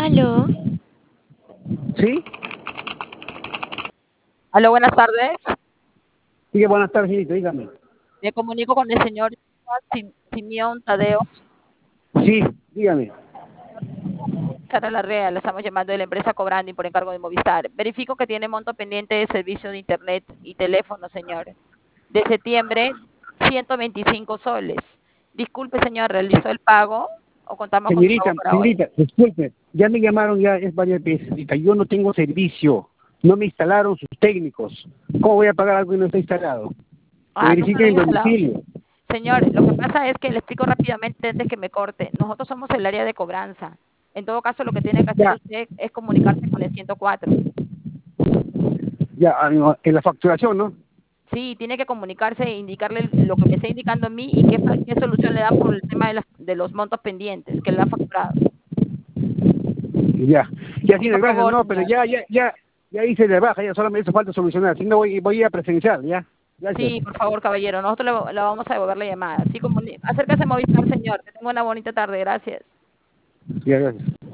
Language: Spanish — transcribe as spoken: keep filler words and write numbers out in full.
Aló. ¿Sí? Aló, buenas tardes. Sí, que buenas tardes, señorita, dígame. Me comunico con el señor Sim- Simeón Tadeo. Sí, dígame. Sara Larrea, le estamos llamando de la empresa Cobrandi por encargo de Movistar. Verifico que tiene monto pendiente de servicio de internet y teléfono, señor. De septiembre, ciento veinticinco soles. Disculpe, señor, ¿realizó el pago o contamos con su pago Señorita, para hoy? señorita, disculpe, ya me llamaron ya es varias veces, señorita, yo no tengo servicio, no me instalaron sus técnicos. ¿Cómo voy a pagar algo que no está instalado? Que Ah, nunca lo verifiquen he el instalado. domicilio. Señor, lo que pasa es que le explico rápidamente antes que me corte. Nosotros somos el área de cobranza. En todo caso, lo que tiene que hacer Ya, usted es comunicarse con el ciento cuatro. ya, ah, no, en la facturación, ¿no? Sí, tiene que comunicarse e indicarle lo que me está indicando a mí y qué, fa- qué solución le dan por el tema de, las- de los montos pendientes que le han facturado. Ya, ya Sí, tiene, por gracias, favor, no, pero señor. ya, ya, ya, ya hice de baja, ya solo me hizo falta solucionar, si no voy, voy a ir a presencial, ya. Gracias. Sí, por favor, caballero. Nosotros le, le vamos a devolver la llamada. Sí, comuni- acércase a Movistar, señor. Que tenga una bonita tarde. Gracias. Ya, gracias.